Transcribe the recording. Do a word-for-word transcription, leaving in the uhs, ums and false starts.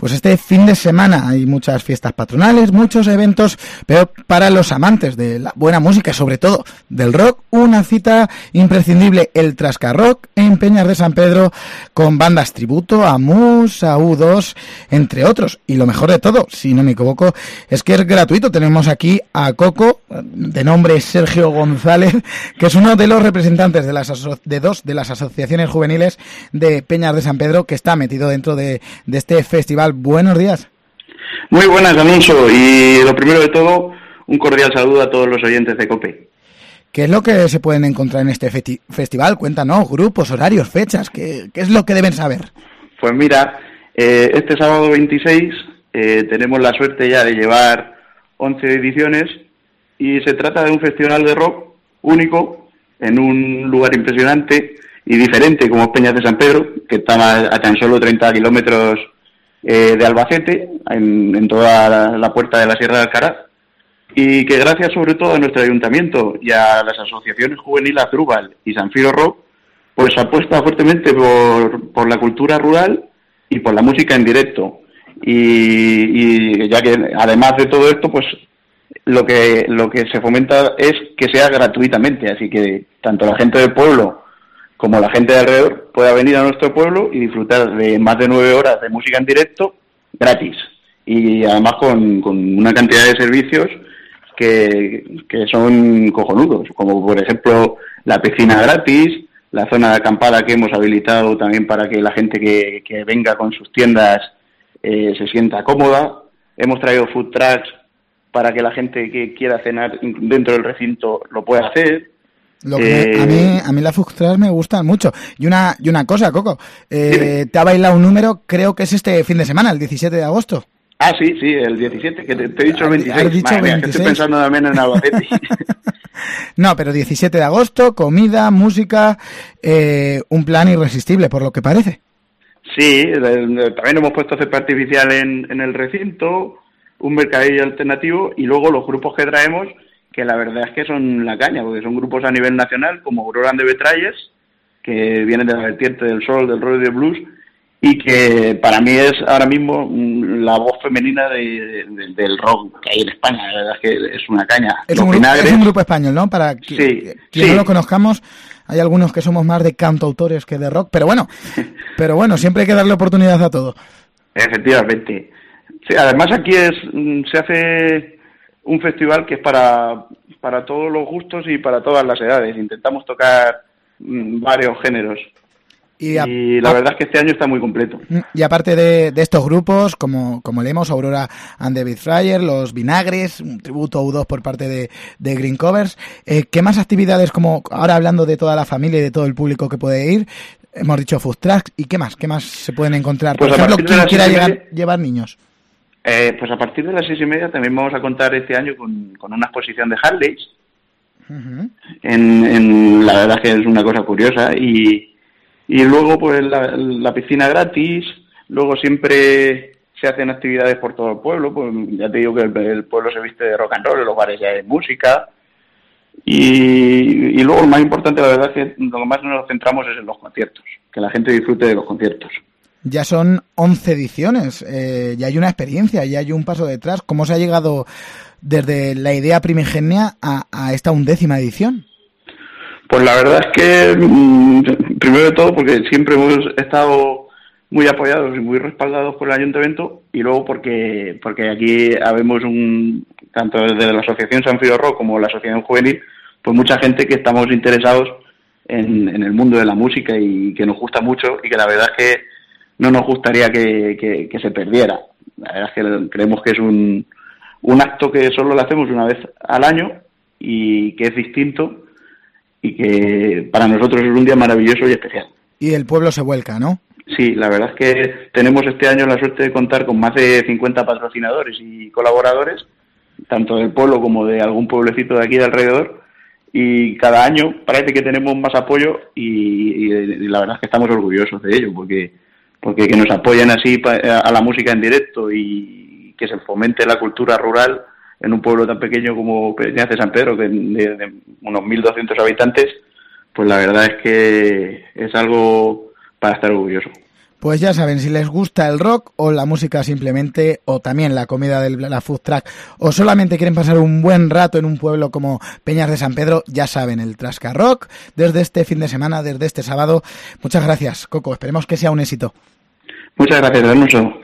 Pues este fin de semana hay muchas fiestas patronales, muchos eventos, pero para los amantes de la buena música y sobre todo del rock, una cita imprescindible, el Trascarrock en Peñas de San Pedro, con bandas tributo a Mus, a U dos, entre otros. Y lo mejor de todo, si no me equivoco, es que es gratuito. Tenemos aquí a Coco, de nombre Sergio González, que es uno de los representantes de las aso- de dos de las asociaciones juveniles de Peñas de San Pedro, que está metido dentro de, de este festival. Buenos días. Muy buenas, Alonso, y lo primero de todo, un cordial saludo a todos los oyentes de COPE. ¿Qué es lo que se pueden encontrar en este festi- festival? Cuéntanos, grupos, horarios, fechas, ¿qué, qué es lo que deben saber? Pues mira, eh, este sábado veintiséis eh, tenemos la suerte ya de llevar once ediciones y se trata de un festival de rock único en un lugar impresionante y diferente como es Peñas de San Pedro, que está a, a tan solo treinta kilómetros eh, de Albacete, en, en toda la, la puerta de la Sierra de Alcaraz, y que gracias sobre todo a nuestro ayuntamiento y a las asociaciones juveniles Azrúbal y San Firo Rock, pues apuesta fuertemente por, por la cultura rural y por la música en directo. Y, y ya que además de todo esto, pues lo que lo que se fomenta es que sea gratuitamente, así que tanto la gente del pueblo como la gente de alrededor pueda venir a nuestro pueblo y disfrutar de más de nueve horas de música en directo gratis. Y además con, con una cantidad de servicios que, que son cojonudos, como por ejemplo la piscina gratis, la zona de acampada que hemos habilitado también para que la gente que, que venga con sus tiendas eh, se sienta cómoda. Hemos traído food trucks para que la gente que quiera cenar dentro del recinto lo pueda hacer. Lo que eh, me, a mí a mí las food trucks me gustan mucho. Y una y una cosa, Coco, eh, te ha bailado un número, creo que es este fin de semana, el diecisiete de agosto. Ah, sí, sí, el diecisiete, que te, te he dicho el veintiséis. Has dicho Madre mía, veintiséis. que estoy pensando también en Albacete. No, pero diecisiete de agosto, comida, música, eh, un plan irresistible, por lo que parece. Sí, también hemos puesto césped artificial en, en el recinto, un mercadillo alternativo y luego los grupos que traemos, que la verdad es que son la caña, porque son grupos a nivel nacional como Aurora de Betrayes, que vienen de la vertiente del soul, del rock y del blues, y que para mí es ahora mismo la voz femenina de, de, del rock que hay en España. La verdad es que es una caña. Es, Los un, grupo, Vinagres, es un grupo español, ¿no? Para que, sí, quien sí. no lo conozcamos, hay algunos que somos más de cantautores que de rock, pero bueno, pero bueno, siempre hay que darle oportunidad a todo. Efectivamente. Sí, además aquí es se hace un festival que es para, para todos los gustos y para todas las edades. Intentamos tocar mmm, varios géneros. Y, a, y la a, verdad es que este año está muy completo. Y aparte de, de estos grupos, como, como leemos, Aurora and the Betrayers, los Vinagres, un tributo a U dos por parte de, de Green Covers, eh, ¿qué más actividades, como ahora hablando de toda la familia y de todo el público que puede ir? Hemos dicho food trucks, ¿y qué más? ¿Qué más se pueden encontrar? Por pues ejemplo, quien quiera llegar, media, llevar niños. Eh, pues a partir de las seis y media también vamos a contar este año con, con una exposición de Harleys. Uh-huh. en, en, la verdad es que es una cosa curiosa y Y luego, pues, la, la piscina gratis. Luego siempre se hacen actividades por todo el pueblo. Pues ya te digo que el, el pueblo se viste de rock and roll, en los bares ya hay música. Y, y luego, lo más importante, la verdad, es que lo que más nos centramos es en los conciertos. Que la gente disfrute de los conciertos. Ya son once ediciones. Eh, ya hay una experiencia, ya hay un paso detrás. ¿Cómo se ha llegado desde la idea primigenia a, a esta undécima edición? Pues la verdad es que, primero de todo, porque siempre hemos estado muy apoyados y muy respaldados por el ayuntamiento, y luego porque porque aquí habemos un, tanto desde la Asociación San Firo Rock como la Asociación Juvenil, pues mucha gente que estamos interesados en, en el mundo de la música y que nos gusta mucho y que la verdad es que no nos gustaría que, que, que se perdiera. La verdad es que creemos que es un, un acto que solo lo hacemos una vez al año y que es distinto, y que para nosotros es un día maravilloso y especial. Y el pueblo se vuelca, ¿no? Sí, la verdad es que tenemos este año la suerte de contar con más de cincuenta patrocinadores y colaboradores, tanto del pueblo como de algún pueblecito de aquí de alrededor, y cada año parece que tenemos más apoyo y, y, y la verdad es que estamos orgullosos de ello, porque porque que nos apoyen así a la música en directo y que se fomente la cultura rural en un pueblo tan pequeño como Peñas de San Pedro, que de, de unos mil doscientos habitantes, pues la verdad es que es algo para estar orgulloso. Pues ya saben, si les gusta el rock o la música simplemente, o también la comida de la food truck, o solamente quieren pasar un buen rato en un pueblo como Peñas de San Pedro, ya saben, el Trasca Rock, desde este fin de semana, desde este sábado. Muchas gracias, Coco, esperemos que sea un éxito. Muchas gracias, Alonso.